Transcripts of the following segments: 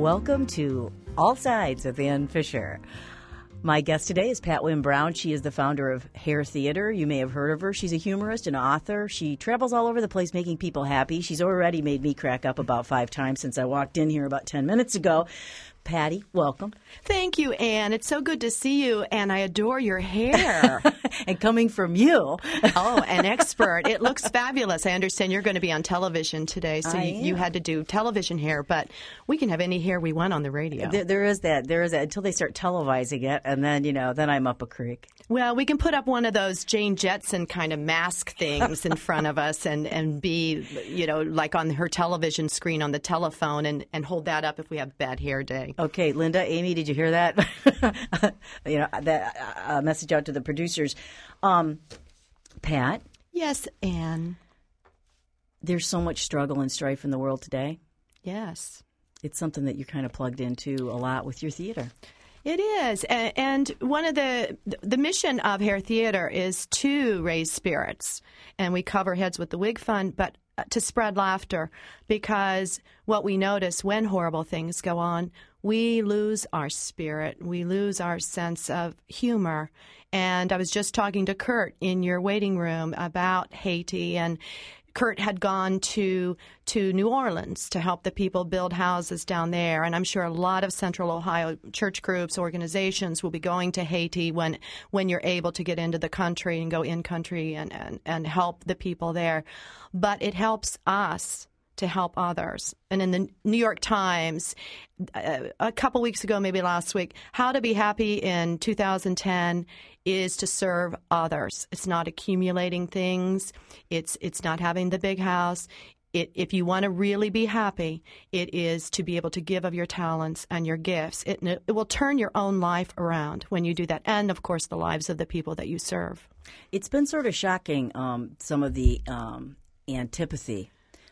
Welcome to All Sides with Ann Fisher. My guest today is Pat Wynne Brown. She is the founder of Hair Theater. You may have heard of her. She's a humorist and author. She travels all over the place making people happy. She's already made me crack up about 5 times since I walked in here about 10 minutes ago. Patty, welcome. Thank you, Ann. It's so good to see you, and I adore your hair. And coming from you. Oh, an expert. It looks fabulous. I understand you're going to be on television today, so you had to do television hair, but we can have any hair we want on the radio. There is that. There is that until they start televising it, and then, then I'm up a creek. Well, we can put up one of those Jane Jetson kind of mask things in front of us and be, like on her television screen on the telephone and hold that up if we have bad hair day. Okay, Linda, Amy, did you hear that? That message out to the producers. Pat? Yes, Ann. There's so much struggle and strife in the world today. Yes. It's something that you're kind of plugged into a lot with your theater. It is. And one of the mission of Hair Theater is to raise spirits. And we cover Heads with the Wig Fund, but to spread laughter, because what we notice when horrible things go on, we lose our spirit. We lose our sense of humor. And I was just talking to Kurt in your waiting room about Haiti, and Kurt had gone to New Orleans to help the people build houses down there. And I'm sure a lot of Central Ohio church groups, organizations will be going to Haiti when you're able to get into the country and go in country and help the people there. But it helps us to help others. And in the New York Times, a couple weeks ago, maybe last week, how to be happy in 2010 is to serve others. It's not accumulating things. It's not having the big house. If you want to really be happy, it is to be able to give of your talents and your gifts. It will turn your own life around when you do that, and, of course, the lives of the people that you serve. It's been sort of shocking, some of the antipathy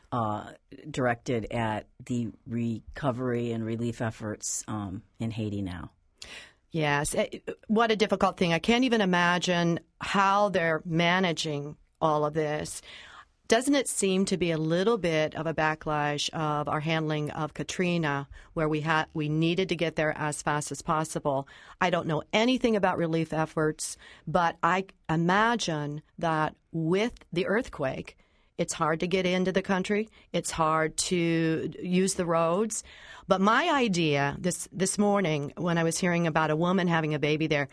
directed at the recovery and relief efforts in Haiti now. Yes. What a difficult thing. I can't even imagine how they're managing all of this. Doesn't it seem to be a little bit of a backlash of our handling of Katrina, where we needed to get there as fast as possible? I don't know anything about relief efforts, but I imagine that with the earthquake, it's hard to get into the country. It's hard to use the roads. But my idea this morning, when I was hearing about a woman having a baby there,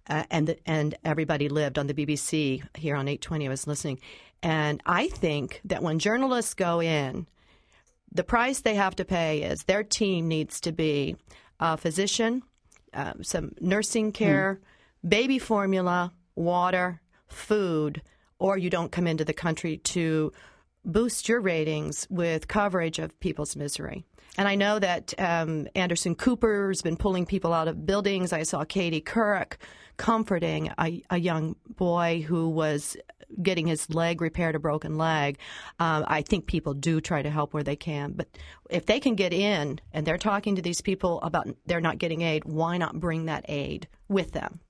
and everybody lived on the BBC here on 820, I was listening, and I think that when journalists go in, the price they have to pay is their team needs to be a physician, some nursing care, baby formula, water, food, or you don't come into the country to boost your ratings with coverage of people's misery. And I know that Anderson Cooper's been pulling people out of buildings. I saw Katie Couric comforting a young boy who was getting his leg repaired, a broken leg. I think people do try to help where they can. But if they can get in and they're talking to these people about they're not getting aid, why not bring that aid with them?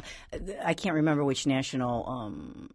I can't remember which national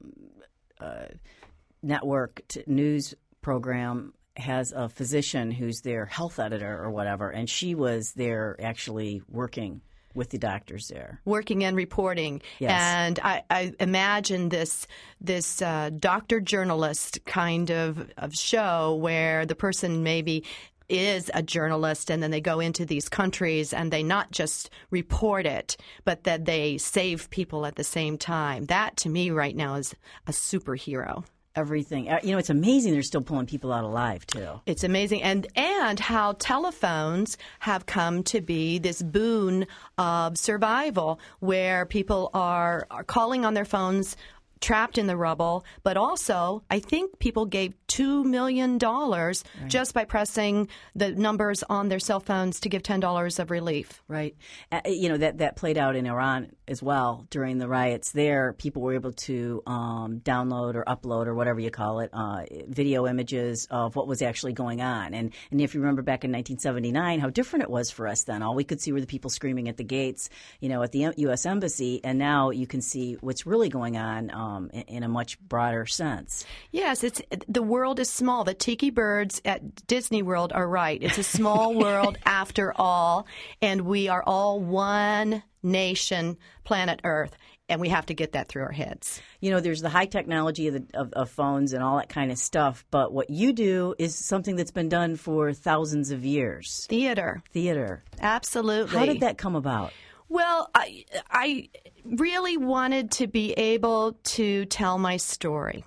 network news program has a physician who's their health editor or whatever, and she was there actually working with the doctors there. Working and reporting. Yes. And I imagine this doctor journalist kind of show where the person maybe is a journalist, and then they go into these countries and they not just report it, but that they save people at the same time. That, to me, right now is a superhero. Everything. It's amazing they're still pulling people out alive, too. It's amazing. And how telephones have come to be this boon of survival, where people are calling on their phones trapped in the rubble, but also I think people gave $2 million just by pressing the numbers on their cell phones to give $10 of relief. Right. That played out in Iran as well during the riots there. People were able to download or upload or whatever you call it, video images of what was actually going on. And if you remember back in 1979, how different it was for us then. All we could see were the people screaming at the gates, at the U.S. Embassy, and now you can see what's really going on in a much broader sense. Yes, the world is small. The tiki birds at Disney World are right. It's a small world after all, and we are all one nation, planet Earth. And we have to get that through our heads. You know, there's the high technology of phones and all that kind of stuff, but what you do is something that's been done for thousands of years. Theater. Absolutely. How did that come about? Well, I really wanted to be able to tell my story.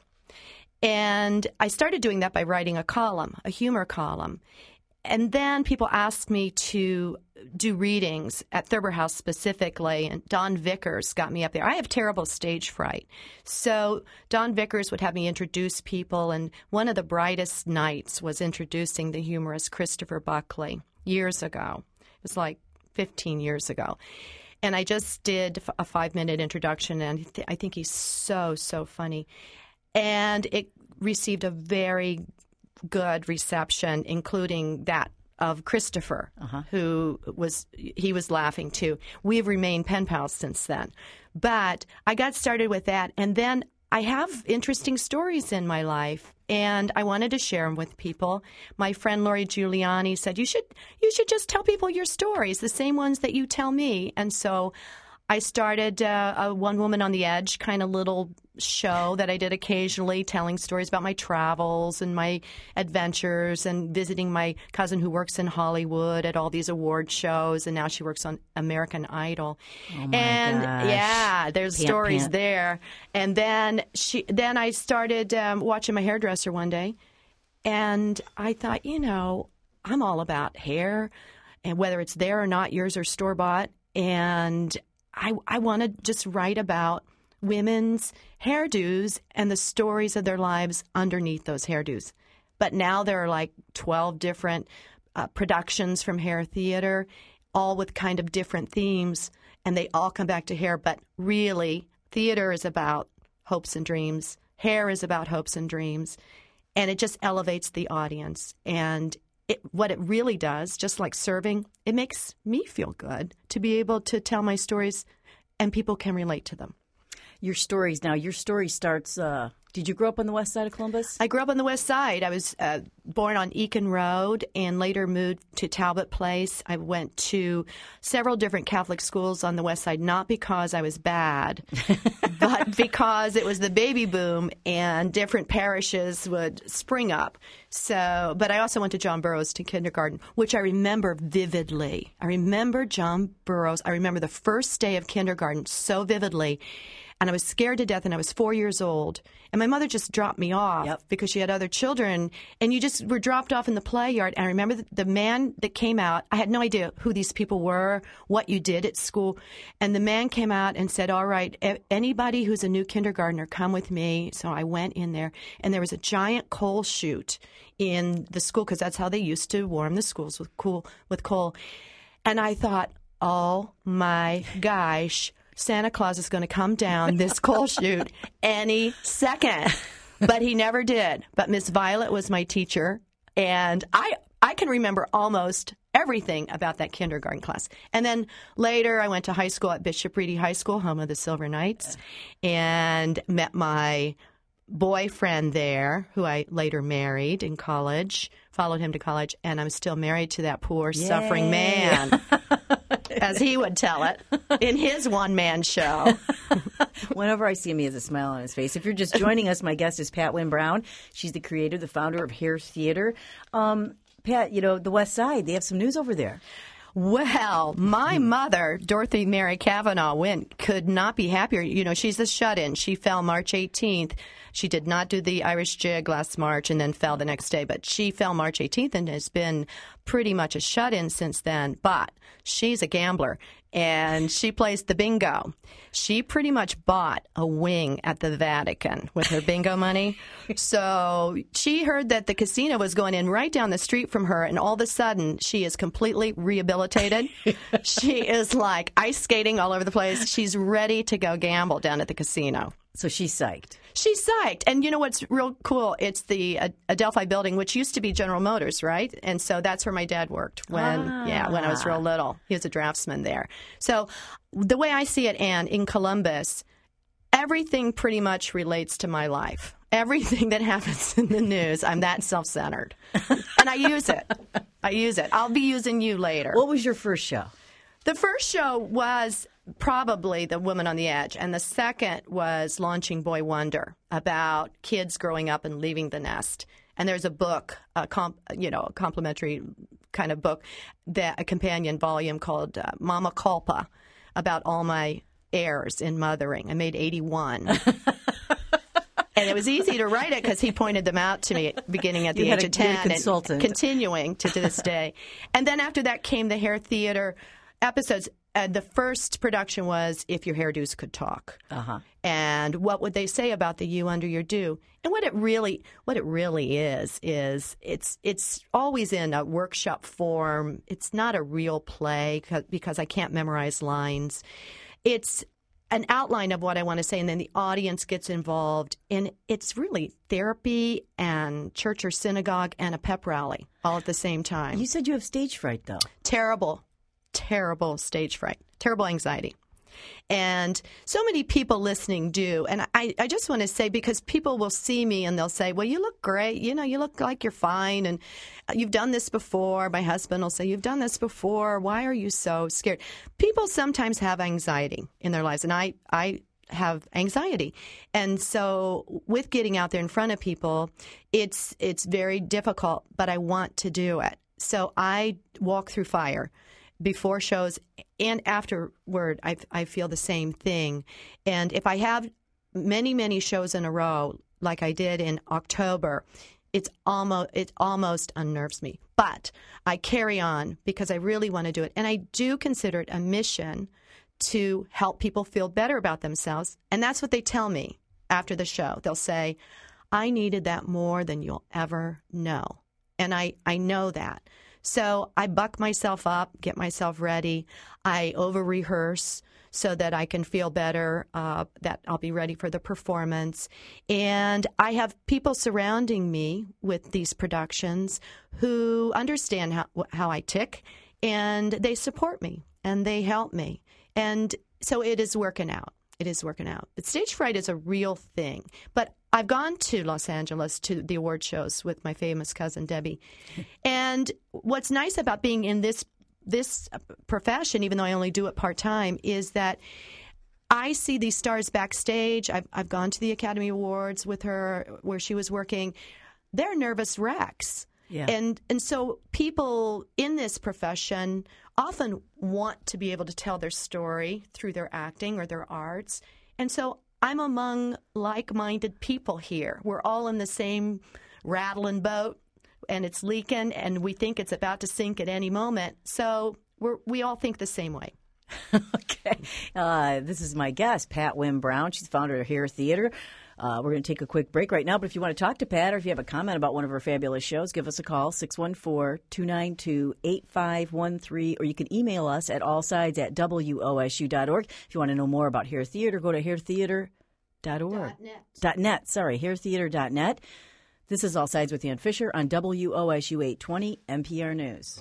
And I started doing that by writing a humor column. And then people asked me to do readings at Thurber House specifically, and Don Vickers got me up there. I have terrible stage fright. So Don Vickers would have me introduce people, and one of the brightest nights was introducing the humorist Christopher Buckley years ago. It was like 15 years ago. And I just did a 5-minute introduction, and I think he's so, so funny. And it received a very good reception, including that of Christopher, who was laughing too. We have remained pen pals since then. But I got started with that, and then I have interesting stories in my life, and I wanted to share them with people. My friend Lori Giuliani said, you should just tell people your stories, the same ones that you tell me. And so I started a One Woman on the Edge kind of little show that I did occasionally, telling stories about my travels and my adventures and visiting my cousin who works in Hollywood at all these award shows, and now she works on American Idol. Oh my and gosh. Yeah, there's stories there. And then I started watching my hairdresser one day, and I thought, I'm all about hair, and whether it's there or not, yours or store-bought, and I want to just write about women's hairdos and the stories of their lives underneath those hairdos. But now there are like 12 different productions from Hair Theater, all with kind of different themes, and they all come back to hair. But really, theater is about hopes and dreams. Hair is about hopes and dreams. And it just elevates the audience. And what it really does, just like serving, it makes me feel good to be able to tell my stories and people can relate to them. Your story starts, did you grow up on the west side of Columbus? I grew up on the west side. I was born on Eakin Road and later moved to Talbot Place. I went to several different Catholic schools on the west side, not because I was bad, but because it was the baby boom and different parishes would spring up. But I also went to John Burroughs to kindergarten, which I remember vividly. I remember John Burroughs. I remember the first day of kindergarten so vividly. And I was scared to death, and I was 4 years old. And my mother just dropped me off because she had other children. And you just were dropped off in the play yard. And I remember the man that came out. I had no idea who these people were, what you did at school. And the man came out and said, all right, anybody who's a new kindergartner, come with me. So I went in there, and there was a giant coal chute in the school because that's how they used to warm the schools with coal. And I thought, oh, my gosh. Santa Claus is going to come down this coal chute any second. But he never did. But Miss Violet was my teacher, and I can remember almost everything about that kindergarten class. And then later I went to high school at Bishop Reedy High School, home of the Silver Knights, and met my boyfriend there, who I later married in college, followed him to college, and I'm still married to that poor, suffering man. As he would tell it, in his one-man show. Whenever I see him, he has a smile on his face. If you're just joining us, my guest is Pat Wynne Brown. She's the creator, the founder of Hair Theater. Pat, the West Side, they have some news over there. Well, my mother, Dorothy Mary Kavanaugh Wynne, could not be happier. She's a shut-in. She fell March 18th. She did not do the Irish Jig last March and then fell the next day. But she fell March 18th and has been pretty much a shut-in since then. But she's a gambler, and she plays the bingo. She pretty much bought a wing at the Vatican with her bingo money. So she heard that the casino was going in right down the street from her, and all of a sudden she is completely rehabilitated. She is like ice skating all over the place. She's ready to go gamble down at the casino. So she's psyched. She's psyched. And you know what's real cool? It's the Adelphi building, which used to be General Motors, right? And so that's where my dad worked when I was real little. He was a draftsman there. So the way I see it, Ann, in Columbus, everything pretty much relates to my life. Everything that happens in the news, I'm that self-centered. And I use it. I'll be using you later. What was your first show? The first show was probably The Woman on the Edge, and the second was Launching Boy Wonder, about kids growing up and leaving the nest. And there's a book, a complimentary kind of book, a companion volume called Mama Culpa, about all my errors in mothering. I made 81. And it was easy to write it because he pointed them out to me beginning at the age of 10 and continuing to this day. And then after that came the Hair Theater episodes. The first production was If Your Hairdos Could Talk. Uh-huh. And what would they say about the you under your do? And what it really is it's always in a workshop form. It's not a real play because I can't memorize lines. It's an outline of what I want to say, and then the audience gets involved. And it's really therapy and church or synagogue and a pep rally all at the same time. You said you have stage fright, though. Terrible stage fright, terrible anxiety. And so many people listening do. And I just want to say, because people will see me and they'll say, well, you look great. You look like you're fine. And you've done this before. My husband will say, you've done this before. Why are you so scared? People sometimes have anxiety in their lives. And I have anxiety. And so with getting out there in front of people, it's very difficult, but I want to do it. So I walk through fire before shows and afterward. I feel the same thing. And if I have many shows in a row, like I did in October, it almost unnerves me. But I carry on because I really want to do it. And I do consider it a mission to help people feel better about themselves. And that's what they tell me after the show. They'll say, I needed that more than you'll ever know. And I know that. So I buck myself up, get myself ready. I over-rehearse so that I can feel better, that I'll be ready for the performance. And I have people surrounding me with these productions who understand how I tick, and they support me, and they help me. And so it is working out. But stage fright is a real thing. But I've gone to Los Angeles to the award shows with my famous cousin Debbie. And what's nice about being in this profession, even though I only do it part-time, is that I see these stars backstage. I've gone to the Academy Awards with her where she was working. They're nervous wrecks. Yeah. And so people in this profession often want to be able to tell their story through their acting or their arts. And so I'm among like-minded people here. We're all in the same rattling boat, and it's leaking, and we think it's about to sink at any moment. So we all think the same way. Okay. This is my guest, Pat Wynne Brown. She's founder of Hair Theater. We're going to take a quick break right now, but if you want to talk to Pat or if you have a comment about one of her fabulous shows, give us a call, 614-292-8513, or you can email us at allsides@wosu.org. If you want to know more about Hair Theater, go to hairtheater.org. .net, hairtheater.net. This is All Sides with Ann Fisher on WOSU 820 NPR News.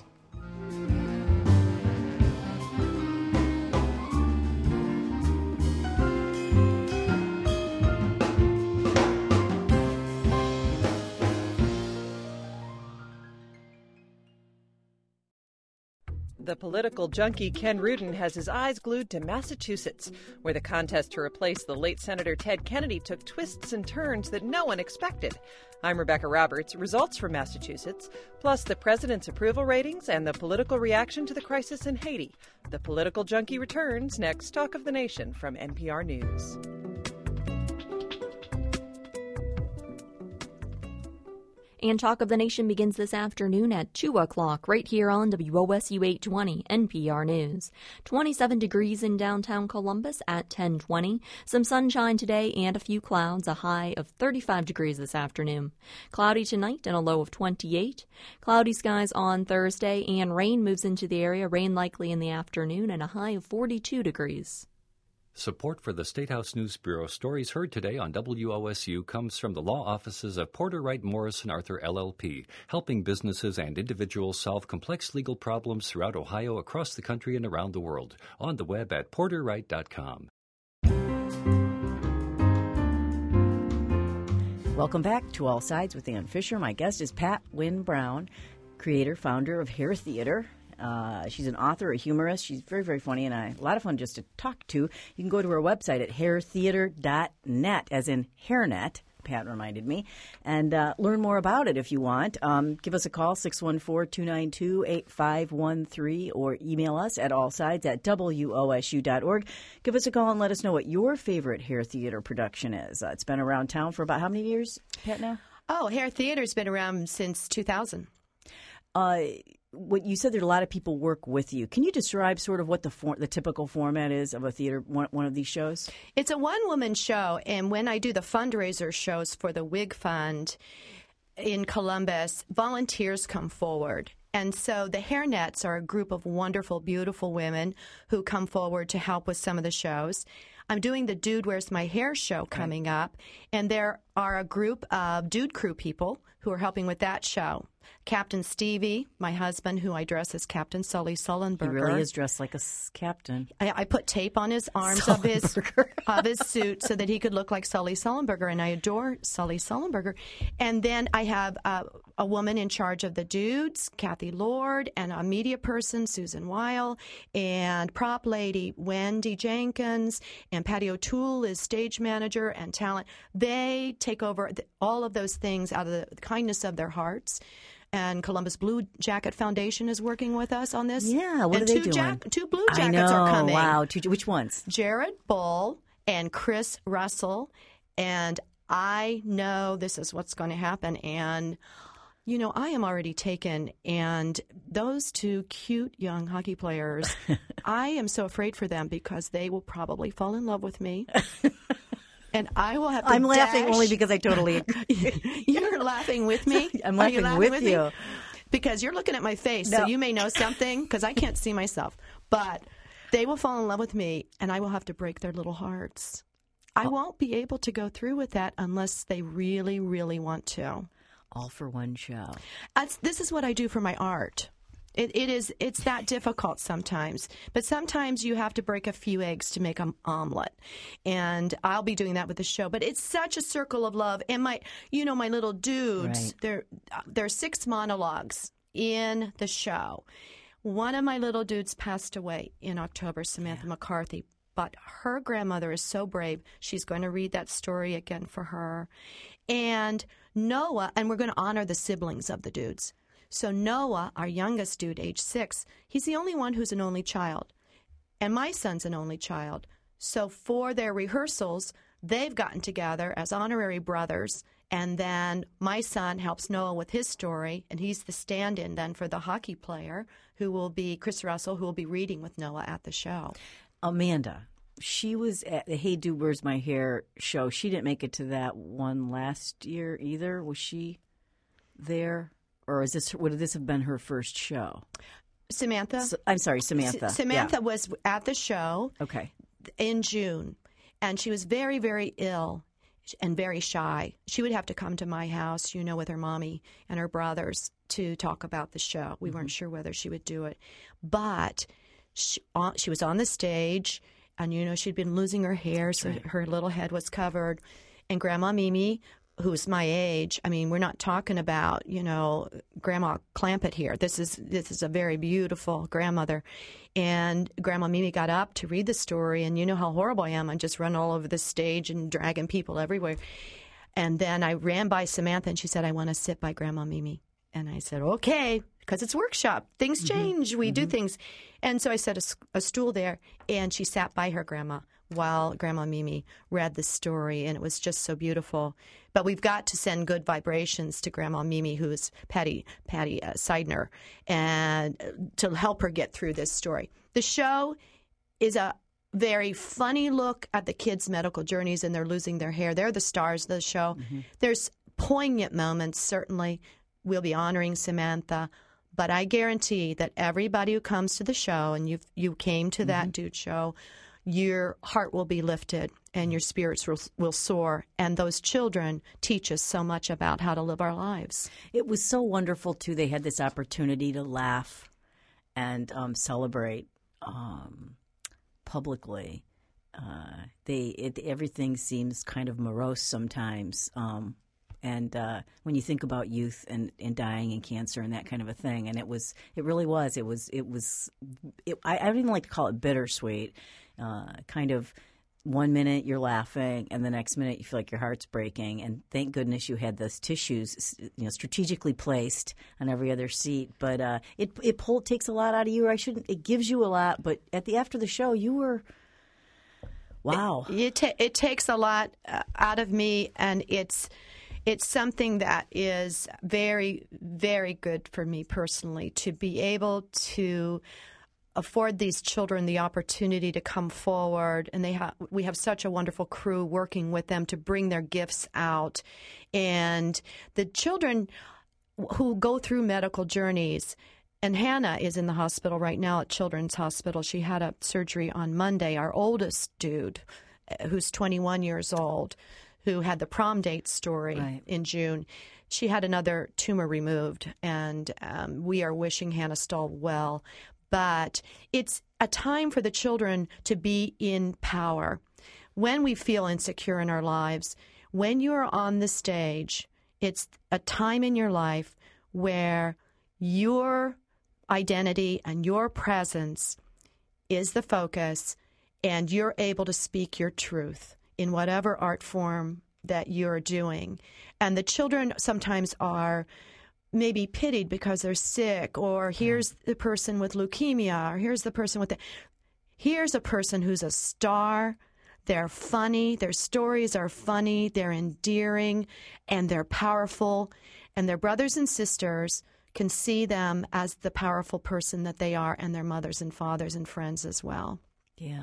The political junkie Ken Rudin has his eyes glued to Massachusetts, where the contest to replace the late Senator Ted Kennedy took twists and turns that no one expected. I'm Rebecca Roberts. Results from Massachusetts, plus the president's approval ratings and the political reaction to the crisis in Haiti. The political junkie returns next. Talk of the Nation from NPR News. And Talk of the Nation begins this afternoon at 2 o'clock right here on WOSU 820 NPR News. 27 degrees in downtown Columbus at 10:20. Some sunshine today and a few clouds, a high of 35 degrees this afternoon. Cloudy tonight and a low of 28. Cloudy skies on Thursday and rain moves into the area, rain likely in the afternoon, and a high of 42 degrees. Support for the State House News Bureau stories heard today on WOSU comes from the law offices of Porter Wright Morris & Arthur LLP, helping businesses and individuals solve complex legal problems throughout Ohio, across the country, and around the world. On the web at porterwright.com. Welcome back to All Sides with Ann Fisher. My guest is Pat Wynne Brown, creator, founder of Hair Theater. She's an author, a humorist. She's very, very funny and a lot of fun just to talk to. You can go to her website at hairtheater.net, as in hairnet. Pat reminded me, and learn more about it if you want. Give us a call, 614-292-8513, or email us at allsides@wosu.org. Give us a call and let us know what your favorite Hair Theater production is. It's been around town for about how many years, Pat, now? Oh, Hair Theater's been around since 2000. What you said, there are a lot of people work with you. Can you describe sort of what the typical format is of a theater, one of these shows? It's a one-woman show, and when I do the fundraiser shows for the WIG Fund in Columbus, volunteers come forward. And so the Hairnets are a group of wonderful, beautiful women who come forward to help with some of the shows. I'm doing the Dude Where's My Hair show coming up, and there are a group of Dude Crew people who are helping with that show. Captain Stevie, my husband, who I dress as Captain Sully Sullenberger. He really is dressed like a captain. I put tape on his arms of his suit so that he could look like Sully Sullenberger, and I adore Sully Sullenberger. And then I have a woman in charge of the dudes, Kathy Lord, and a media person, Susan Weil, and prop lady, Wendy Jenkins, and Patty O'Toole is stage manager and talent. They take over all of those things out of the kindness of their hearts. And Columbus Blue Jacket Foundation is working with us on this. Yeah, what and are they doing? Two Blue Jackets are coming. Wow, which ones? Jared Bull and Chris Russell. And I know this is what's going to happen. And, you know, I am already taken. And those two cute young hockey players, I am so afraid for them because they will probably fall in love with me. And I will have to laughing only because I totally agree. You're laughing with me? I'm laughing with you. Me? Because you're looking at my face, no. So you may know something, because I can't see myself. But they will fall in love with me, and I will have to break their little hearts. I won't be able to go through with that unless they really, really want to. All for one show. This is what I do for my art. It's that difficult sometimes. But sometimes you have to break a few eggs to make an omelet. And I'll be doing that with the show. But it's such a circle of love. And my little dudes, right. There are 6 monologues in the show. One of my little dudes passed away in October, Samantha McCarthy. But her grandmother is so brave. She's going to read that story again for her. And Noah, and we're going to honor the siblings of the dudes. So Noah, our youngest dude, age 6, he's the only one who's an only child. And my son's an only child. So for their rehearsals, they've gotten together as honorary brothers. And then my son helps Noah with his story. And he's the stand-in then for the hockey player, who will be Chris Russell, who will be reading with Noah at the show. Amanda, she was at the Hey Dude, Where's My Hair show. She didn't make it to that one last year either. Was she there? Or would this have been her first show? Samantha? I'm sorry, Samantha. Samantha was at the show in June, and she was very, very ill and very shy. She would have to come to my house, with her mommy and her brothers to talk about the show. We weren't sure whether she would do it. But she was on the stage, and, she'd been losing her hair, so her little head was covered. And Grandma Mimi, who's my age, I mean, we're not talking about, Grandma Clampett here. This is a very beautiful grandmother. And Grandma Mimi got up to read the story, and you know how horrible I am. I just run all over the stage and dragging people everywhere. And then I ran by Samantha, and she said, I want to sit by Grandma Mimi. And I said, okay, because it's workshop. Things change. We do things. And so I set a stool there, and she sat by her grandma while Grandma Mimi read the story, and it was just so beautiful. But we've got to send good vibrations to Grandma Mimi, who is Patty Seidner, and to help her get through this story. The show is a very funny look at the kids' medical journeys, and they're losing their hair. They're the stars of the show. There's poignant moments, certainly. We'll be honoring Samantha. But I guarantee that everybody who comes to the show, and you came to that dude show, your heart will be lifted and your spirits will soar. And those children teach us so much about how to live our lives. It was so wonderful, too. They had this opportunity to laugh and celebrate publicly. Everything seems kind of morose sometimes. And when you think about youth and dying and cancer and that kind of a thing, and it really was. I don't even like to call it bittersweet. Kind of 1 minute you're laughing, and the next minute you feel like your heart's breaking. And thank goodness you had those tissues, strategically placed on every other seat. But it takes a lot out of you. It gives you a lot. But after the show, you were. Wow. It takes a lot out of me, and it's something that is very, very good for me personally to be able to afford these children the opportunity to come forward, and we have such a wonderful crew working with them to bring their gifts out. And the children who go through medical journeys, and Hannah is in the hospital right now at Children's Hospital. She had a surgery on Monday. Our oldest dude, who's 21 years old, who had the prom date story in June, she had another tumor removed, and we are wishing Hannah Stahl well. But it's a time for the children to be in power. When we feel insecure in our lives, when you're on the stage, it's a time in your life where your identity and your presence is the focus, and you're able to speak your truth in whatever art form that you're doing. And the children sometimes are maybe pitied because they're sick, or here's the person with leukemia, or here's the person with here's a person who's a star. They're funny, their stories are funny, they're endearing, and they're powerful, and their brothers and sisters can see them as the powerful person that they are, and their mothers and fathers and friends as well. Yeah.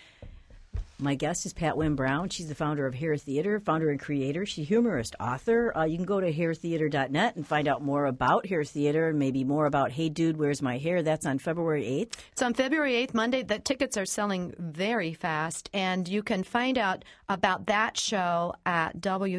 My guest is Pat Wynne Brown. She's the founder of Hair Theater, founder and creator. She's a humorist, author. You can go to hairtheater.net and find out more about Hair Theater and maybe more about Hey Dude, Where's My Hair? That's on February 8th. It's on February 8th, Monday. The tickets are selling very fast, and you can find out about that show at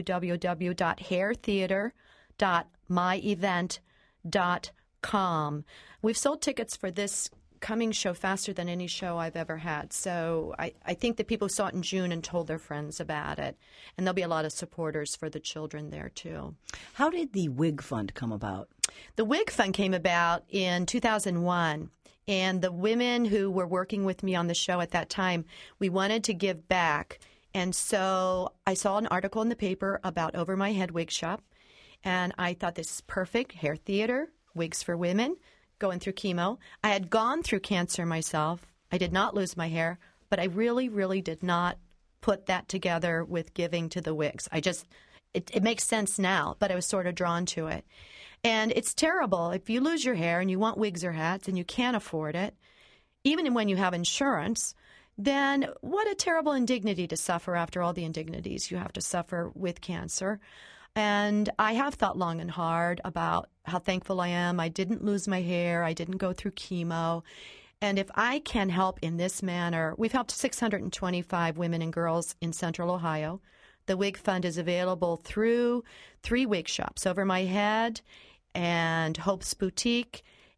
www.hairtheater.myevent.com. We've sold tickets for this coming show faster than any show I've ever had. So I think that people saw it in June and told their friends about it. And there'll be a lot of supporters for the children there, too. How did the WIG Fund come about? The WIG Fund came about in 2001. And the women who were working with me on the show at that time, we wanted to give back. And so I saw an article in the paper about Over My Head Wig Shop. And I thought, this is perfect. Hair theater, wigs for women, going through chemo. I had gone through cancer myself. I did not lose my hair, but I really, really did not put that together with giving to the wigs. It makes sense now, but I was sort of drawn to it. And it's terrible. If you lose your hair and you want wigs or hats and you can't afford it, even when you have insurance, then what a terrible indignity to suffer after all the indignities you have to suffer with cancer. And I have thought long and hard about how thankful I am. I didn't lose my hair. I didn't go through chemo. And if I can help in this manner, we've helped 625 women and girls in Central Ohio. The Wig Fund is available through 3 wig shops, Over My Head and Hope's Boutique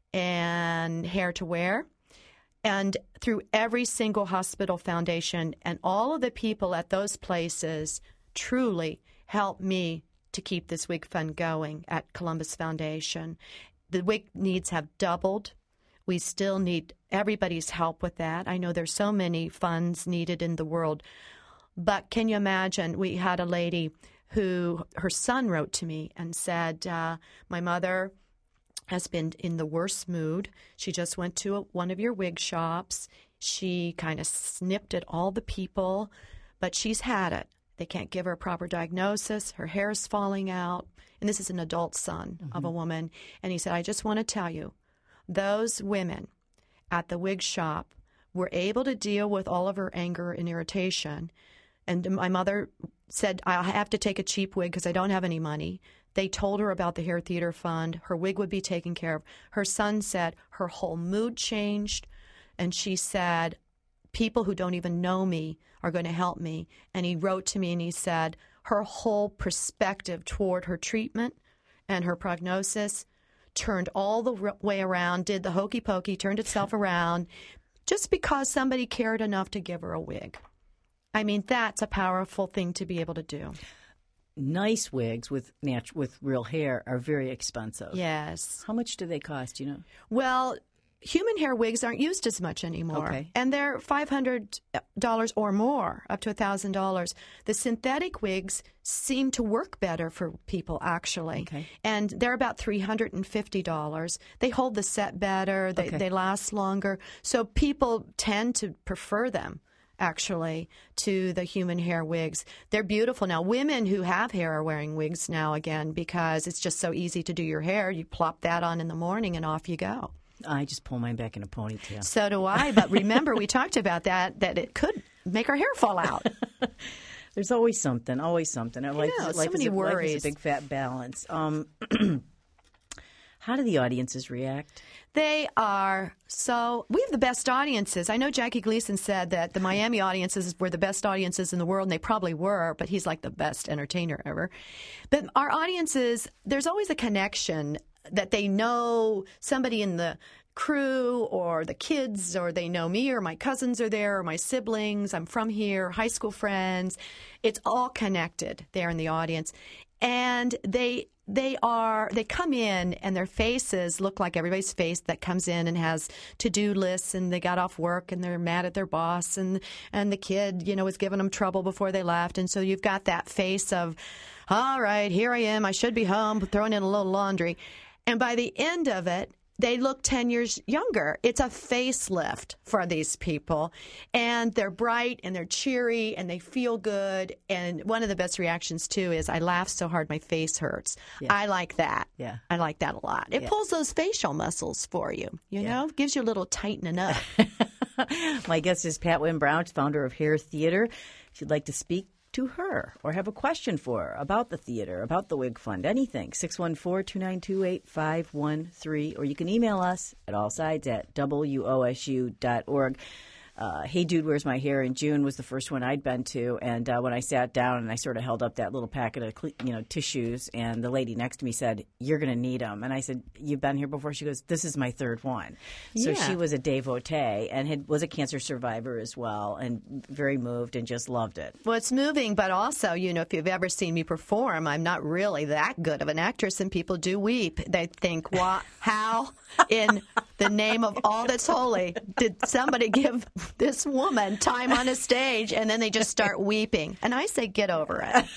and Hair to Wear, and through every single hospital foundation. And all of the people at those places truly help me to keep this wig fund going at Columbus Foundation. The wig needs have doubled. We still need everybody's help with that. I know there's so many funds needed in the world. But can you imagine, we had a lady who, her son wrote to me and said, my mother has been in the worst mood. She just went to one of your wig shops. She kind of snipped at all the people, but she's had it. They can't give her a proper diagnosis. Her hair is falling out. And this is an adult son of a woman. And he said, I just want to tell you, those women at the wig shop were able to deal with all of her anger and irritation. And my mother said, I have to take a cheap wig because I don't have any money. They told her about the Hair Theater Fund. Her wig would be taken care of. Her son said her whole mood changed. And she said, people who don't even know me are going to help me. And he wrote to me and he said her whole perspective toward her treatment and her prognosis turned all the way around, did the hokey pokey, turned itself around just because somebody cared enough to give her a wig. I mean, that's a powerful thing to be able to do. nice wigs with real hair are very expensive. Yes. How much do they cost, you know? Well, human hair wigs aren't used as much anymore. Okay. And they're $500 or more, up to $1,000. The synthetic wigs seem to work better for people, actually. Okay. And they're about $350. They hold the set better. They last longer. So people tend to prefer them, actually, to the human hair wigs. They're beautiful now. Women who have hair are wearing wigs now again because it's just so easy to do your hair. You plop that on in the morning and off you go. I just pull mine back in a ponytail. So do I. But remember, we talked about that it could make our hair fall out. There's always something, always something. Life so is many worries. Life is a big fat balance. How do the audiences react? They are we have the best audiences. I know Jackie Gleason said that the Miami audiences were the best audiences in the world, and they probably were, but he's like the best entertainer ever. But our audiences, there's always a connection that they know somebody in the crew or the kids, or they know me, or my cousins are there, or my siblings. I'm from here, high school friends. It's all connected there in the audience. And they come in and their faces look like everybody's face that comes in and has to-do lists, and they got off work and they're mad at their boss, and the kid, was giving them trouble before they left. And so you've got that face of, all right, here I am, I should be home, throwing in a little laundry. And by the end of it, they look 10 years younger. It's a facelift for these people. And they're bright and they're cheery and they feel good. And one of the best reactions, too, is I laugh so hard my face hurts. Yeah. I like that. Yeah. I like that a lot. It pulls those facial muscles for you, you know? Gives you a little tightening up. My guest is Pat Wynne Brown, founder of Hair Theater. If you'd like to speak to her or have a question for her about the theater, about the Wig Fund, anything, 614-292-8513, or you can email us at allsides@wosu.org. Hey Dude, Where's My Hair in June was the first one I'd been to, and when I sat down and I sort of held up that little packet of tissues, and the lady next to me said, "You're going to need them," and I said, "You've been here before?" She goes, "This is my third one." So she was a devotee and was a cancer survivor as well, and very moved and just loved it. Well, it's moving, but also, if you've ever seen me perform, I'm not really that good of an actress, and people do weep. They think, how in the name of all that's holy did somebody give this woman time on a stage? And then they just start weeping. And I say, get over it.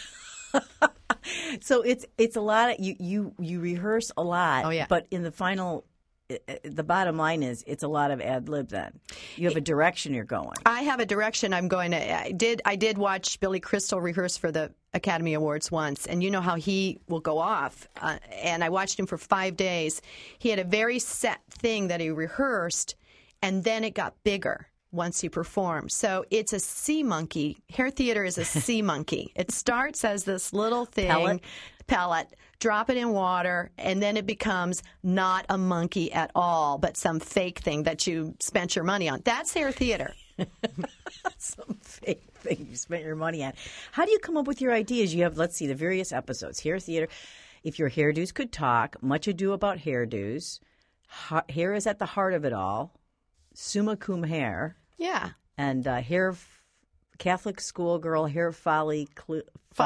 So it's a lot of you rehearse a lot. Oh, yeah. But in the final, the bottom line is it's a lot of ad lib. Then you have a direction you're going. I have a direction I'm going to. I did watch Billy Crystal rehearse for the Academy Awards once, and you know how he will go off. And I watched him for 5 days. He had a very set thing that he rehearsed, and then it got bigger once he performed. So it's a sea monkey. Hair theater is a sea monkey. It starts as this little thing, pellet, drop it in water, and then it becomes not a monkey at all, but some fake thing that you spent your money on. That's hair theater. Some fake thing you spent your money on. How do you come up with your ideas? You have, let's see, the various episodes. Hair theater. If your hairdos could talk, Much Ado About Hairdos. Hair is at the heart of it all. Summa Cum Hair. Yeah. And Catholic schoolgirl hair follicles.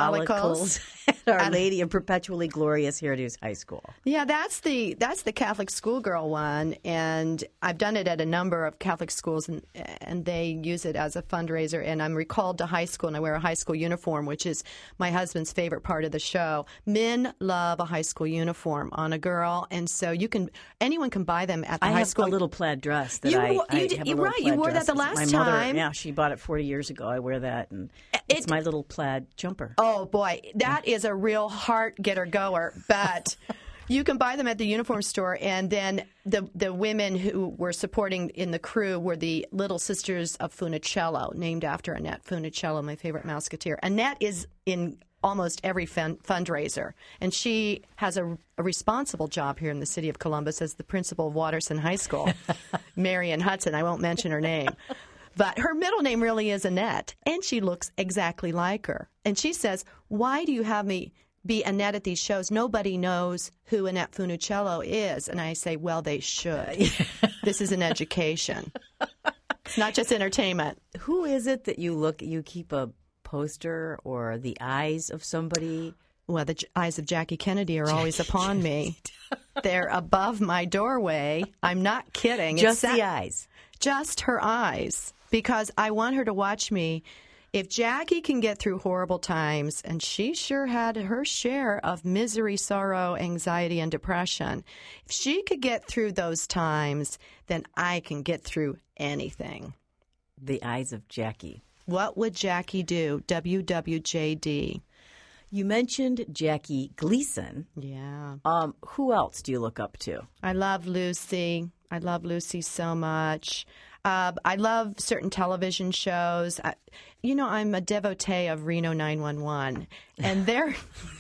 Our Lady of Perpetually Glorious Hairdos High School. Yeah, that's the Catholic schoolgirl one, and I've done it at a number of Catholic schools, and they use it as a fundraiser. And I'm recalled to high school, and I wear a high school uniform, which is my husband's favorite part of the show. Men love a high school uniform on a girl, and so anyone can buy them at the high school. I have a little plaid dress that you have a little you wore dress. that the last my time. Mother, she bought it 40 years ago. I wear that, and it's my little plaid jumper. Oh boy, that is a real heart getter goer, but you can buy them at the uniform store. And then the women who were supporting in the crew were the Little Sisters of Funicello, named after Annette Funicello, my favorite Musketeer. Annette is in almost every fundraiser, and she has a responsible job here in the city of Columbus as the principal of Watterson High School. Marion Hudson, I won't mention her name. But her middle name really is Annette, and she looks exactly like her. And she says, "Why do you have me be Annette at these shows? Nobody knows who Annette Funicello is." And I say, well, they should. This is an education. It's not just entertainment. Who is it that you keep a poster or the eyes of somebody? Well, the eyes of Jackie Kennedy are always upon me. They're above my doorway. I'm not kidding. Just the eyes. Just her eyes. Because I want her to watch me. If Jackie can get through horrible times, and she sure had her share of misery, sorrow, anxiety, and depression, if she could get through those times, then I can get through anything. The eyes of Jackie. What would Jackie do? WWJD. You mentioned Jackie Gleason. Yeah. Who else do you look up to? I love Lucy. I love Lucy so much. I love certain television shows. I'm a devotee of Reno 911. And there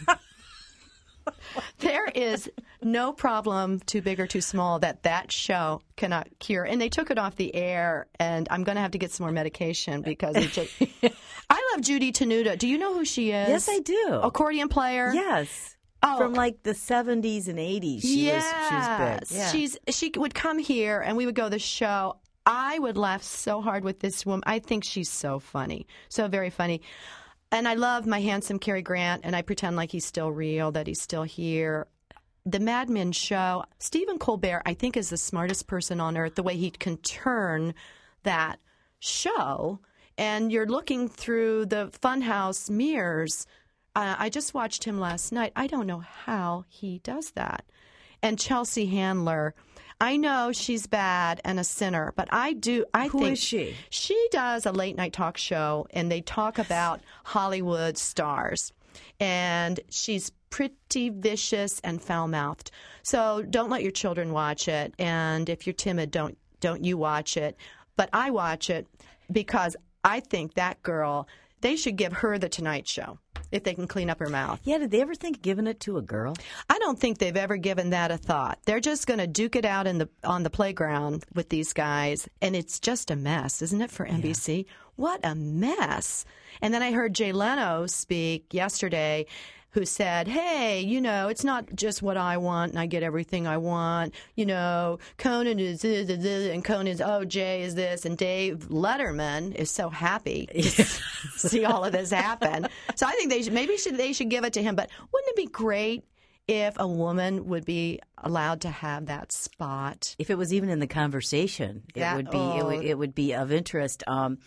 is no problem too big or too small that show cannot cure. And they took it off the air, and I'm going to have to get some more medication because I love Judy Tenuta. Do you know who she is? Yes, I do. Accordion player? Yes. Oh. From like the 70s and 80s. She was big. Yeah. She would come here, and we would go to the show. I would laugh so hard with this woman. I think she's so funny, so very funny. And I love my handsome Cary Grant, and I pretend like he's still real, that he's still here. The Mad Men show, Stephen Colbert, I think, is the smartest person on earth, the way he can turn that show. And you're looking through the funhouse mirrors. I just watched him last night. I don't know how he does that. And Chelsea Handler, I know she's bad and a sinner, but Who is she? She does a late night talk show, and they talk about Hollywood stars. And she's pretty vicious and foul-mouthed. So don't let your children watch it. And if you're timid, don't you watch it. But I watch it because I think that girl, they should give her the Tonight Show if they can clean up her mouth. Yeah, did they ever think of giving it to a girl? I don't think they've ever given that a thought. They're just going to duke it out on the playground with these guys, and it's just a mess, isn't it, for NBC? Yeah. What a mess. And then I heard Jay Leno speak yesterday, who said, hey, it's not just what I want and I get everything I want. Conan is this, and Conan's, Jay is this, and Dave Letterman is so happy to see all of this happen. So I think they should give it to him. But wouldn't it be great if a woman would be allowed to have that spot? If it was even in the conversation, it would be of interest.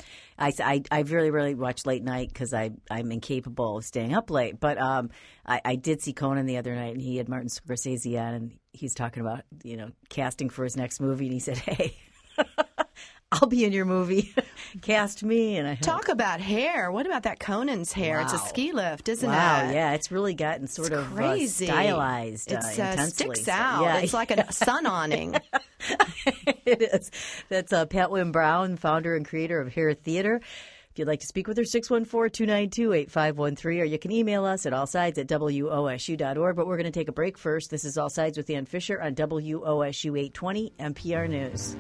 I really, really watch late night because I'm incapable of staying up late. But I did see Conan the other night, and he had Martin Scorsese on, and he's talking about casting for his next movie, and he said, "Hey, I'll be in your movie. Cast me." And I talk about hair. What about that Conan's hair? Wow. It's a ski lift, isn't it? Wow, yeah, it's really gotten sort of crazy. Stylized. It intensely. Sticks out. Yeah. It's like a sun awning. It is. That's Pat Wynne Brown, founder and creator of Hair Theater. If you'd like to speak with her, 614-292-8513, or you can email us at allsides@wosu.org. But we're going to take a break first. This is All Sides with Ann Fisher on WOSU 820 NPR News.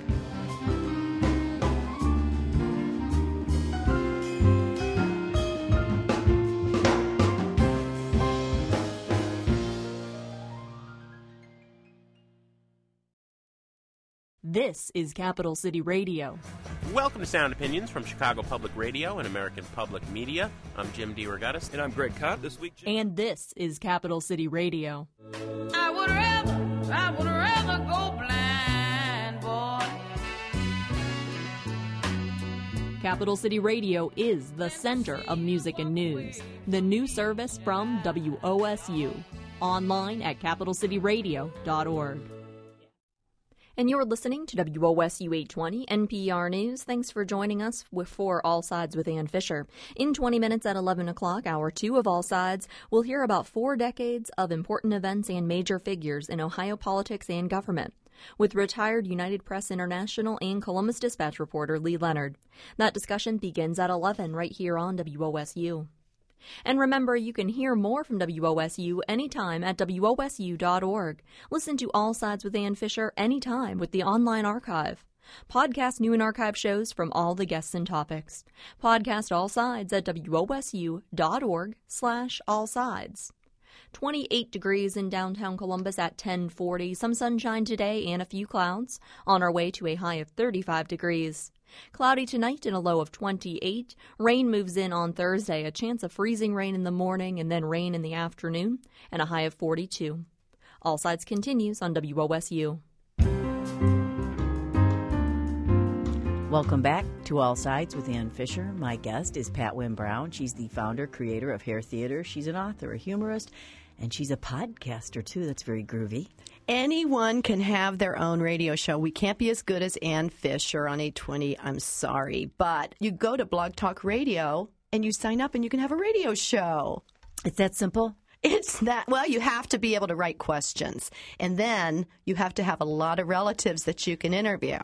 This is Capital City Radio. Welcome to Sound Opinions from Chicago Public Radio and American Public Media. I'm Jim DeRogatis. And I'm Greg Cobb. This week, and this is Capital City Radio. I would rather go blind, boy. Capital City Radio is the center of music and news. The new service from WOSU. Online at capitalcityradio.org. And you're listening to WOSU 820 NPR News. Thanks for joining us for All Sides with Ann Fisher. In 20 minutes at 11 o'clock, hour 2 of All Sides, we'll hear about 4 decades of important events and major figures in Ohio politics and government, with retired United Press International and Columbus Dispatch reporter Lee Leonard. That discussion begins at 11 right here on WOSU. And remember, you can hear more from WOSU anytime at WOSU.org. Listen to All Sides with Ann Fisher anytime with the online archive. Podcast new and archive shows from all the guests and topics. Podcast All Sides at WOSU.org/allsides. 28 degrees in downtown Columbus at 10:40. Some sunshine today and a few clouds. On our way to a high of 35 degrees. Cloudy tonight and a low of 28. Rain moves in on Thursday. A chance of freezing rain in the morning and then rain in the afternoon. And a high of 42. All Sides continues on WOSU. Welcome back to All Sides with Ann Fisher. My guest is Pat Wynne Brown. She's the founder, creator of Hair Theater. She's an author, a humorist, and she's a podcaster, too. That's very groovy. Anyone can have their own radio show. We can't be as good as Ann Fisher on 820. I'm sorry. But you go to Blog Talk Radio and you sign up and you can have a radio show. It's that simple? It's that, well, you have to be able to write questions. And then you have to have a lot of relatives that you can interview.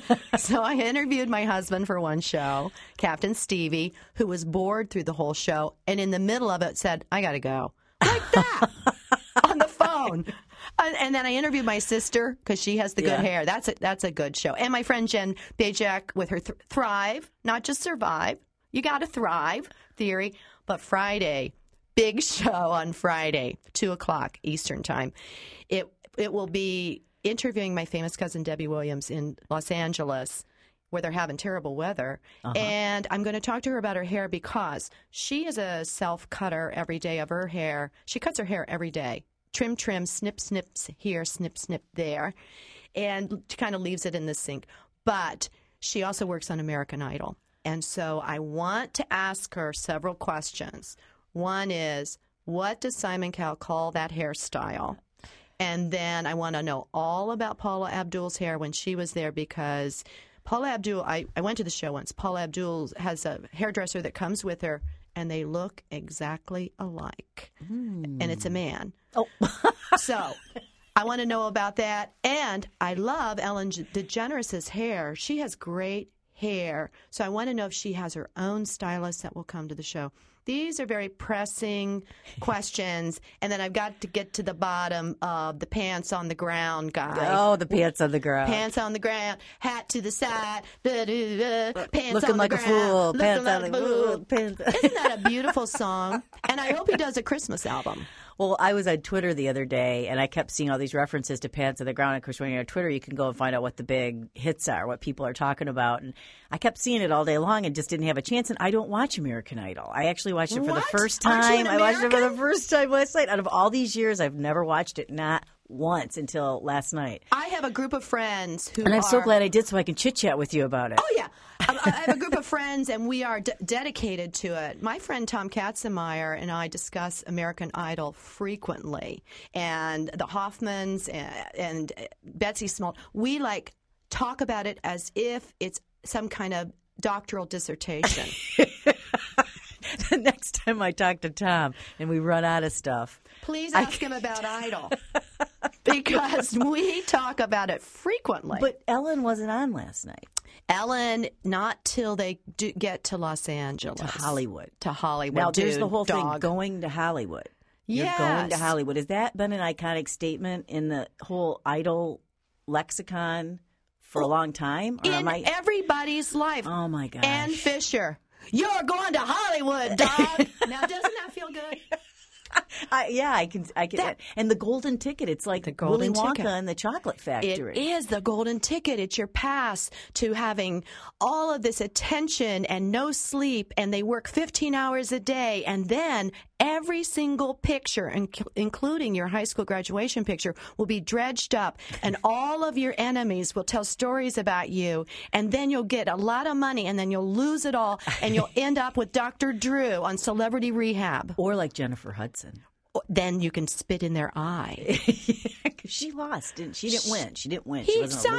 So I interviewed my husband for one show, Captain Stevie, who was bored through the whole show. And in the middle of it said, I got to go. Like that. On the phone. And then I interviewed my sister because she has the good hair. That's a good show. And my friend Jen Bajak with her Thrive, not just Survive. You got to thrive theory. But Friday, big show on Friday, 2 o'clock Eastern time. It will be interviewing my famous cousin Debbie Williams in Los Angeles, where they're having terrible weather. And I'm going to talk to her about her hair because she is a self-cutter every day of her hair. She cuts her hair every day. Trim, snip, snips here, snip, snip there, and kind of leaves it in the sink. But she also works on American Idol. And so I want to ask her several questions. One is, what does Simon Cowell call that hairstyle? And then I want to know all about Paula Abdul's hair when she was there because Paula Abdul, I went to the show once. Paula Abdul has a hairdresser that comes with her, and they look exactly alike. And it's a man. Oh. So I want to know about that. And I love Ellen DeGeneres' hair. She has great hair. So I want to know if she has her own stylist that will come to the show. These are very pressing questions. And then I've got to get to the bottom of the pants on the ground guy. Oh, the pants on the ground. Pants on the ground, hat to the side, pants looking on like the a ground. fool. Looking Pants like on a the fool. pants. Isn't that a beautiful song? And I hope he does a Christmas album. Well, I was on Twitter the other day, and I kept seeing all these references to Pants on the Ground. Of course, when you're on Twitter, you can go and find out what the big hits are, what people are talking about. And I kept seeing it all day long and just didn't have a chance. And I don't watch American Idol. I actually watched it for the first time. Aren't you an I watched it for American? the first time last night. Out of all these years, I've never watched it, not once until last night. I have a group of friends who And I'm so are- glad I did so I can chit-chat with you about it. Oh, yeah. I have a group of friends, and we are dedicated to it. My friend Tom Katzenmeyer and I discuss American Idol frequently, and the Hoffmans and Betsy Smolt. We, talk about it as if it's some kind of doctoral dissertation. The next time I talk to Tom and we run out of stuff. Please ask him about Idol, because we talk about it frequently. But Ellen wasn't on last night. Ellen, not till they get to Los Angeles. To Hollywood. To Hollywood. Now, there's the Dude, whole thing, dog. going to Hollywood. Yes. You're going to Hollywood. Has that been an iconic statement in the whole Idol lexicon for a long time? Or In everybody's life. Oh, my gosh. Ann Fisher. You're going to Hollywood, dog. Now, doesn't that feel good? I can. And the golden ticket. It's like The Willy golden Wonka ticket. and the Chocolate Factory. It is the golden ticket. It's your pass to having all of this attention and no sleep, and they work 15 hours a day, and then every single picture, including your high school graduation picture, will be dredged up, and all of your enemies will tell stories about you, and then you'll get a lot of money, and then you'll lose it all, and you'll end up with Dr. Drew on Celebrity Rehab. Or like Jennifer Hudson. Then you can spit in their eye. She lost, didn't she? She didn't win.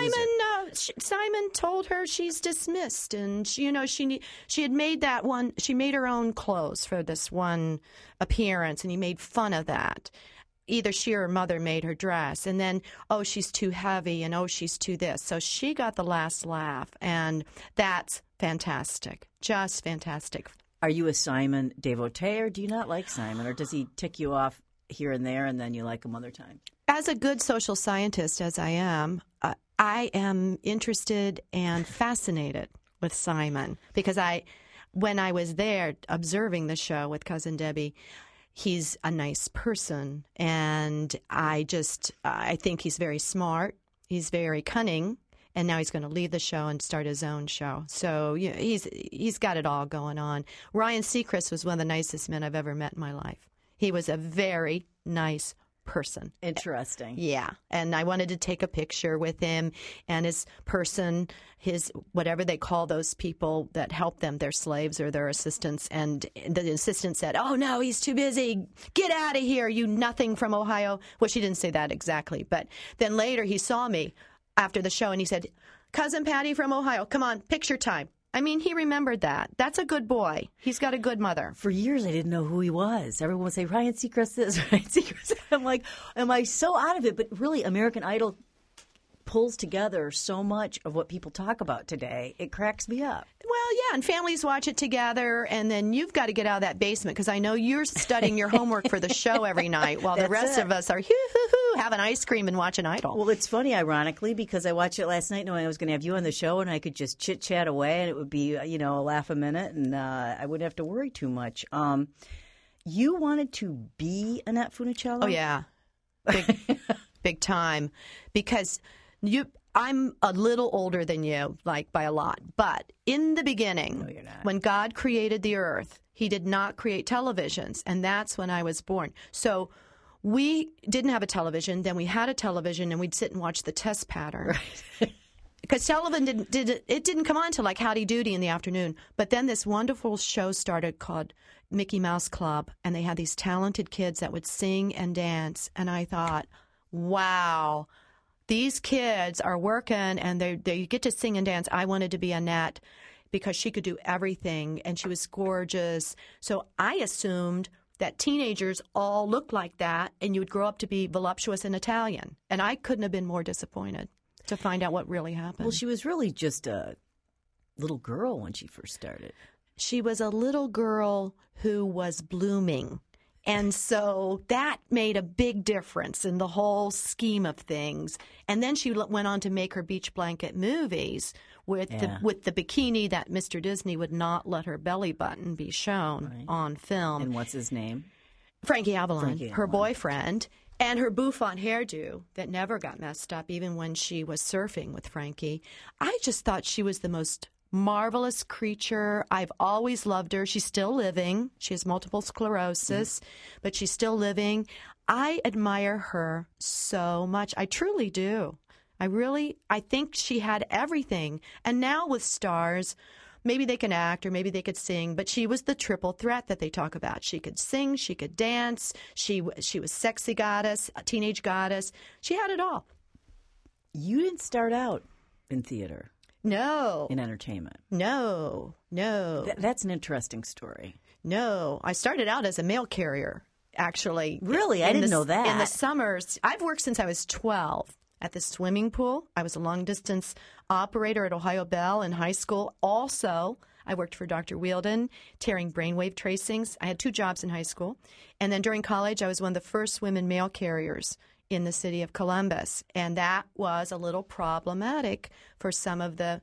Simon told her she's dismissed, and she had made that one. She made her own clothes for this one appearance, and he made fun of that. Either she or her mother made her dress, and then she's too heavy, and she's too this. So she got the last laugh, and that's fantastic, just fantastic. Are you a Simon devotee, or do you not like Simon, or does he tick you off here and there, and then you like him other times? As a good social scientist, as I am interested and fascinated with Simon because when I was there observing the show with Cousin Debbie, he's a nice person, and I think he's very smart. He's very cunning, and now he's going to leave the show and start his own show. So he's got it all going on. Ryan Seacrest was one of the nicest men I've ever met in my life. He was a very nice person. Interesting. Yeah. And I wanted to take a picture with him and his person, his whatever they call those people that help them, their slaves or their assistants. And the assistant said, "Oh, no, he's too busy. Get out of here, you nothing from Ohio." Well, she didn't say that exactly. But then later he saw me after the show and he said, "Cousin Patty from Ohio, come on, picture time." I mean, he remembered that. That's a good boy. He's got a good mother. For years, I didn't know who he was. Everyone would say, Ryan Seacrest this, Ryan Seacrest that. I'm like, am I so out of it? But really, American Idol pulls together so much of what people talk about today. It cracks me up. Well, yeah, and families watch it together, and then you've got to get out of that basement because I know you're studying your homework for the show every night while the rest of us are having ice cream and watching Idol. Well, it's funny, ironically, because I watched it last night knowing I was going to have you on the show, and I could just chit-chat away, and it would be, a laugh a minute, and I wouldn't have to worry too much. You wanted to be Annette Funicello? Oh, yeah. Big time. Because I'm a little older than you, like by a lot. But in the beginning, no, you're not. When God created the earth, he did not create televisions. And that's when I was born. So we didn't have a television. Then we had a television, and we'd sit and watch the test pattern. Right. Because television didn't come on until like Howdy Doody in the afternoon. But then this wonderful show started called Mickey Mouse Club. And they had these talented kids that would sing and dance. And I thought, wow. These kids are working, and they get to sing and dance. I wanted to be Annette because she could do everything, and she was gorgeous. So I assumed that teenagers all looked like that, and you would grow up to be voluptuous and Italian. And I couldn't have been more disappointed to find out what really happened. Well, she was really just a little girl when she first started. She was a little girl who was blooming. And so that made a big difference in the whole scheme of things. And then she went on to make her beach blanket movies with the bikini that Mr. Disney would not let her belly button be shown on film. And what's his name? Frankie Avalon, her boyfriend, and her bouffant hairdo that never got messed up even when she was surfing with Frankie. I just thought she was the most marvelous creature. I've always loved her. She's still living. She has multiple sclerosis, but she's still living. I admire her so much. I truly do. I think she had everything. And now with stars, maybe they can act or maybe they could sing, but she was the triple threat that they talk about. She could sing, she could dance, she was sexy goddess, a teenage goddess. She had it all. You didn't start out in theater. No. In entertainment. No. That's an interesting story. No. I started out as a mail carrier, actually. Really? I didn't know that. In the summers. I've worked since I was 12 at the swimming pool. I was a long-distance operator at Ohio Bell in high school. Also, I worked for Dr. Wielden, tearing brainwave tracings. I had 2 jobs in high school. And then during college, I was one of the first women mail carriers in the city of Columbus. And that was a little problematic for some of the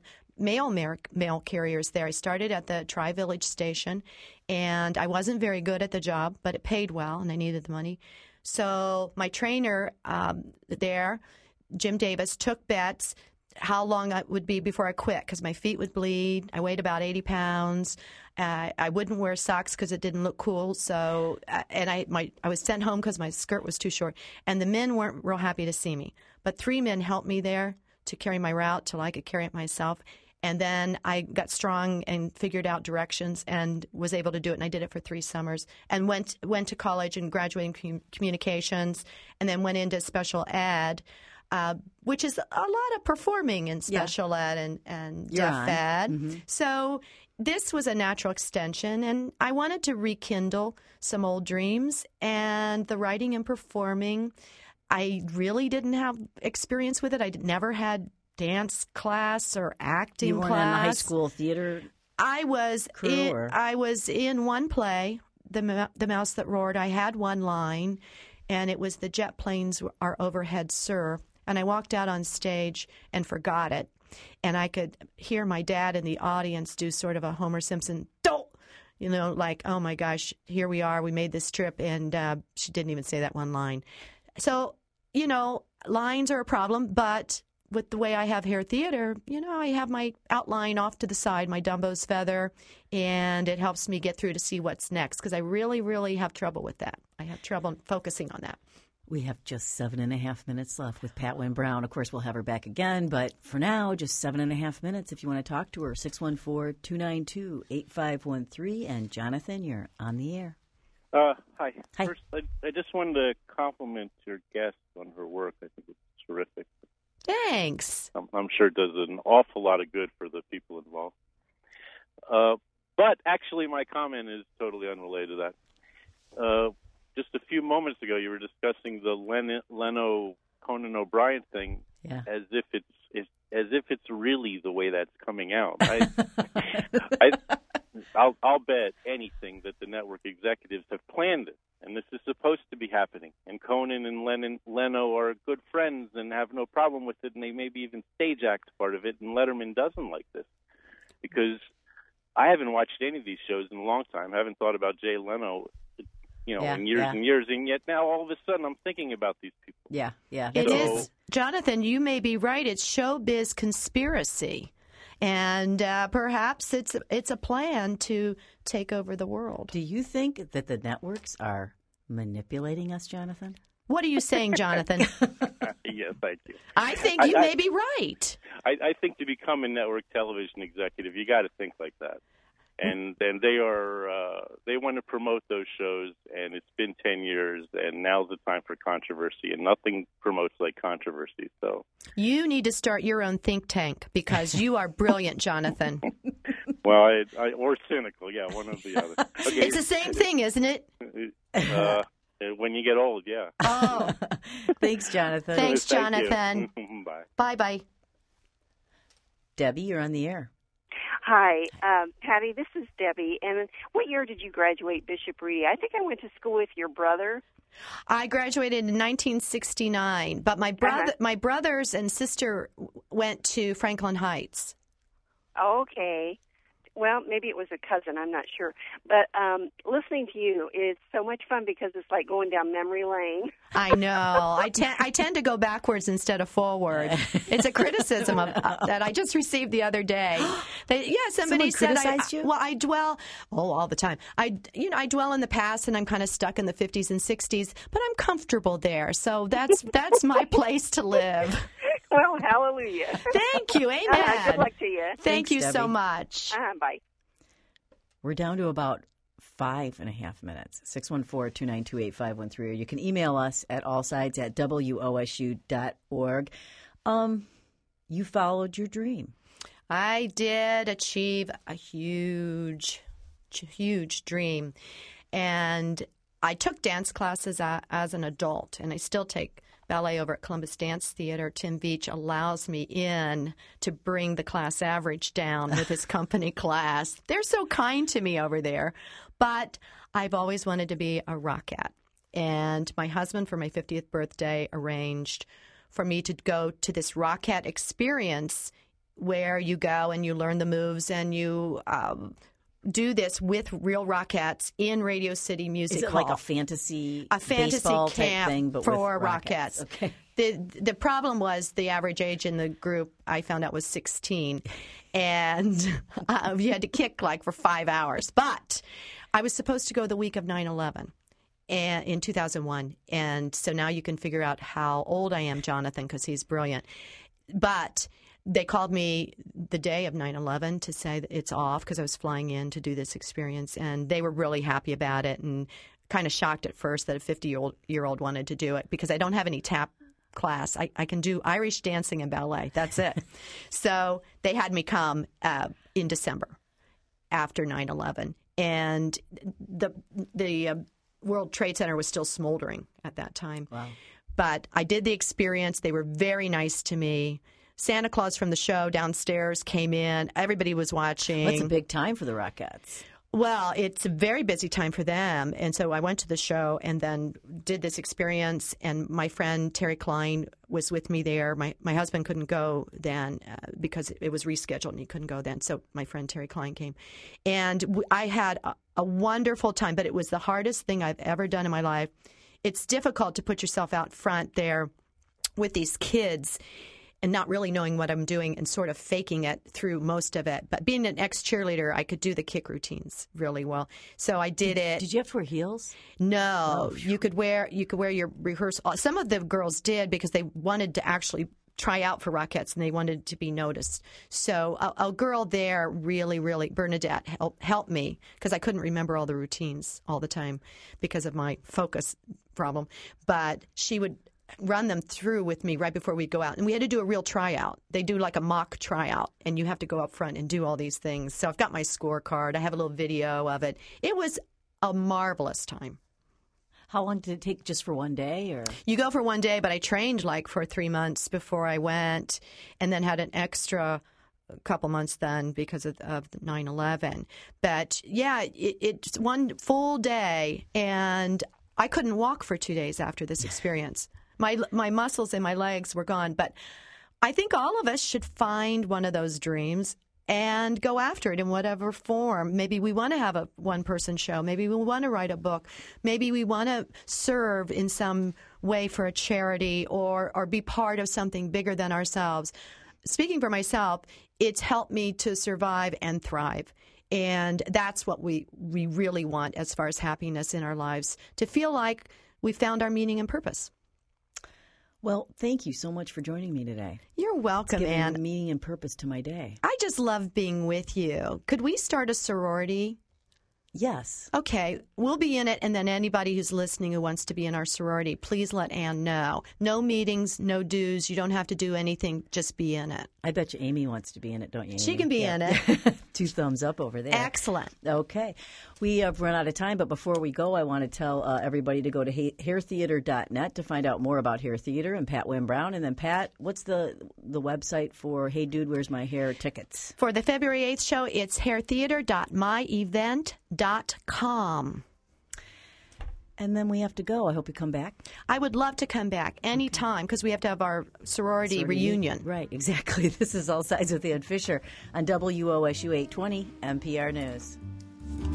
mail carriers there. I started at the Tri-Village station, and I wasn't very good at the job, but it paid well, and I needed the money. So my trainer there, Jim Davis, took bets how long it would be before I quit because my feet would bleed. I weighed about 80 pounds. I wouldn't wear socks because it didn't look cool. So, and I was sent home because my skirt was too short. And the men weren't real happy to see me. But 3 men helped me there to carry my route till I could carry it myself. And then I got strong and figured out directions and was able to do it. And I did it for 3 summers and went to college and graduated in communications and then went into special ed. Which is a lot of performing in special ed and deaf ed. Mm-hmm. So this was a natural extension, and I wanted to rekindle some old dreams. And the writing and performing, I really didn't have experience with it. I never had dance class or acting class. You weren't in the high school theater I was crew? I was in one play, The Mouse That Roared. I had one line, and it was "The jet planes are overhead, sir." And I walked out on stage and forgot it. And I could hear my dad in the audience do sort of a Homer Simpson, You know, like, oh my gosh, here we are. We made this trip, and she didn't even say that one line. So, you know, lines are a problem, but with the way I have hair theater, you know, I have my outline off to the side, my Dumbo's feather, and it helps me get through to see what's next because I really, really have trouble with that. I have trouble focusing on that. We have just 7.5 minutes left with Pat Wynne Brown. Of course, we'll have her back again, but for now, just 7.5 minutes. If you want to talk to her, 614-292-8513. And Jonathan, you're on the air. Hi. Hi. First, I just wanted to compliment your guest on her work. I think it's terrific. Thanks. I'm sure it does an awful lot of good for the people involved. But actually, my comment is totally unrelated to that. Just a few moments ago, you were discussing the Leno Conan O'Brien thing, as if it's really the way that's coming out. I'll bet anything that the network executives have planned it, and this is supposed to be happening. And Conan and Leno are good friends and have no problem with it, and they maybe even stage act part of it. And Letterman doesn't like this because I haven't watched any of these shows in a long time. I haven't thought about Jay Leno, in years and years, and yet now all of a sudden I'm thinking about these people. Yeah. It is, Jonathan, you may be right. It's showbiz conspiracy. And perhaps it's a plan to take over the world. Do you think that the networks are manipulating us, Jonathan? What are you saying, Jonathan? Yes, thank you. I think you may be right. I think to become a network television executive, you got to think like that. And they want to promote those shows, and it's been 10 years, and now's the time for controversy, and nothing promotes like controversy. So you need to start your own think tank because you are brilliant, Jonathan. Well, or cynical, one of the other. Okay. It's the same thing, isn't it? When you get old, yeah. Oh, thanks, Jonathan. Thanks, Jonathan. Bye. Bye. Debbie, you're on the air. Hi, Patty, this is Debbie. And what year did you graduate Bishop Reed? I think I went to school with your brother. I graduated in 1969, but my brothers and sister went to Franklin Heights. Okay. Well, maybe it was a cousin. I'm not sure. But listening to you is so much fun because it's like going down memory lane. I know. I tend to go backwards instead of forward. It's a criticism that I just received the other day. Somebody said criticized you? Well, I dwell all the time. I dwell in the past, and I'm kind of stuck in the 50s and 60s, but I'm comfortable there. So that's my place to live. Well, hallelujah. Thank you. Amen. Good luck to you. Thanks, you Debbie. so much. Bye. We're down to about 5.5 minutes. 614-292-8513. Or you can email us at allsides@wosu.org. You followed your dream. I did achieve a huge dream. And I took dance classes as an adult, and I still take ballet over at Columbus Dance Theater. Tim Veach allows me in to bring the class average down with his company class. They're so kind to me over there. But I've always wanted to be a rockette. And my husband, for my 50th birthday, arranged for me to go to this rockette experience where you go and you learn the moves and you do this with real Rockettes in Radio City Music Hall. Is it like a fantasy baseball camp type thing, but for with Rockettes? Okay. The problem was the average age in the group I found out was 16, and you had to kick like for 5 hours. But I was supposed to go the week of 9/11 in 2001, and so now you can figure out how old I am, Jonathan, because he's brilliant. But they called me the day of 9/11 to say that it's off because I was flying in to do this experience, and they were really happy about it and kind of shocked at first that a 50-year-old wanted to do it because I don't have any tap class. I can do Irish dancing and ballet. That's it. So they had me come in December after 9/11, and the World Trade Center was still smoldering at that time. Wow. But I did the experience. They were very nice to me. Santa Claus from the show downstairs came in. Everybody was watching. That's a big time for the Rockettes. Well, it's a very busy time for them. And so I went to the show and then did this experience. And my friend Terry Klein was with me there. My husband couldn't go then because it was rescheduled and he couldn't go then. So my friend Terry Klein came. And I had a wonderful time, but it was the hardest thing I've ever done in my life. It's difficult to put yourself out front there with these kids and not really knowing what I'm doing and sort of faking it through most of it. But being an ex-cheerleader, I could do the kick routines really well. So I did it. Did you have to wear heels? No. You could wear your rehearsal. Some of the girls did because they wanted to actually try out for Rockettes and they wanted to be noticed. So a girl there really, Bernadette, helped me because I couldn't remember all the routines all the time because of my focus problem. But she would run them through with me right before we'd go out. And we had to do a real tryout. They do like a mock tryout, and you have to go up front and do all these things. So I've got my scorecard. I have a little video of it. It was a marvelous time. How long did it take, just for one day? Or you go for one day, but I trained like for 3 months before I went and then had an extra couple months then because of 9/11. But, yeah, it's one full day, and I couldn't walk for 2 days after this experience. My muscles in my legs were gone. But I think all of us should find one of those dreams and go after it in whatever form. Maybe we want to have a one-person show. Maybe we want to write a book. Maybe we want to serve in some way for a charity or be part of something bigger than ourselves. Speaking for myself, it's helped me to survive and thrive. And that's what we really want as far as happiness in our lives, to feel like we found our meaning and purpose. Well, thank you so much for joining me today. You're welcome, it's Ann. giving meaning and purpose to my day. I just love being with you. Could we start a sorority? Yes. Okay, we'll be in it, and then anybody who's listening who wants to be in our sorority, please let Ann know. No meetings, no dues. You don't have to do anything. Just be in it. I bet you Amy wants to be in it, don't you, Amy? She can be in it. 2 thumbs up over there. Excellent. Okay. We have run out of time, but before we go, I want to tell everybody to go to hairtheater.net to find out more about Hair Theater and Pat Wynn Brown. And then, Pat, what's the website for Hey Dude, Where's My Hair tickets? For the February 8th show, it's hairtheater.myevent.com. And then we have to go. I hope you come back. I would love to come back anytime because we have to have our sorority reunion. Right, exactly. This is All Sides with Ann Fisher on WOSU 820 NPR News.